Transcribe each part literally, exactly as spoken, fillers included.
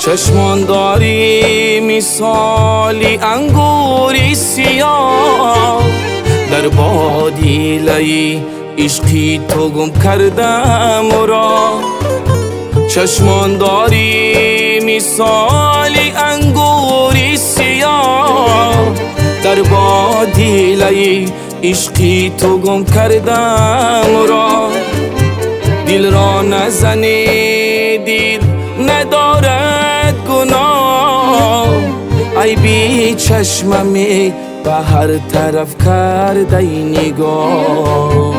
چشمان داری مثالی انگوری سیاه، در بادیله‌ی عشقی تو گم کردم را. چشمان داری مثالی انگوری سیاه، در بادیله‌ی عشقی تو گم کردم را. دل را نزنی، دل ندارد گناه، ای بی چشممی به هر طرف کرده ای نگاه.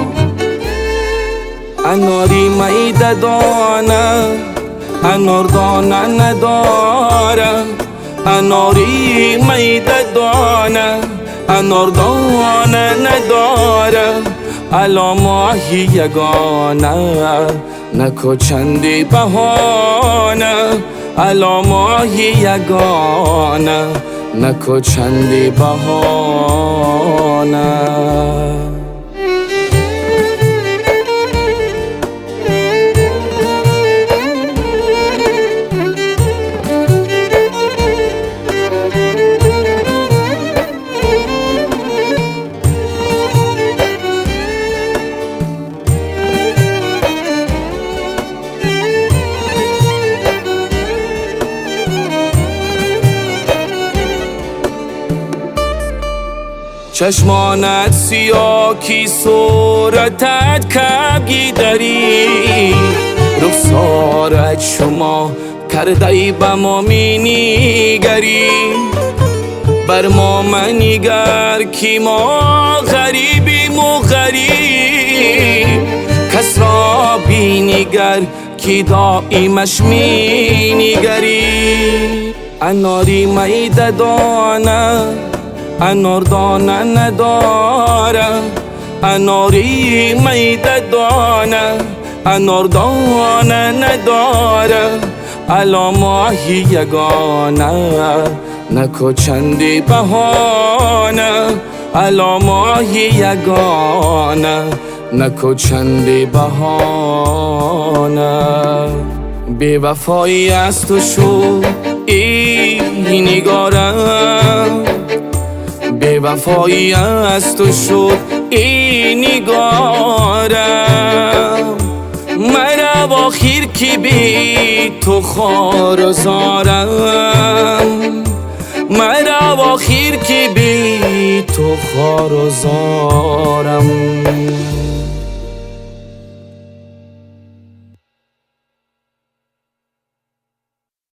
اناری میده دانه، انار دانه نداره. اناری میده دانه، انار دانه نداره. الا ماهی یگانه، نکو چندی بهانه. الا ماهی یگانه، نکو چندی بهانه. چشمانت سیاه کی صورتت کبگی داری، رخسارت شما کرده ای به ما می نیگری. بر ما منیگر کی ما غریبیم و غریب، کس را بینیگر کی دائمش می نیگری. اناری میده دانه، انار دانه نداره. اناری میده دانه، انار دانه نداره. الا ماهی یگانه، نکو چندی بهانه. الا ماهی یگانه، نکو چندی بهانه. بی وفایی از تو شد این نگارم، بی وفایی از تو شد این نگارم. مرا آخر کی بی تو خوار و زارم، مرا آخر کی بی تو خوار و زارم.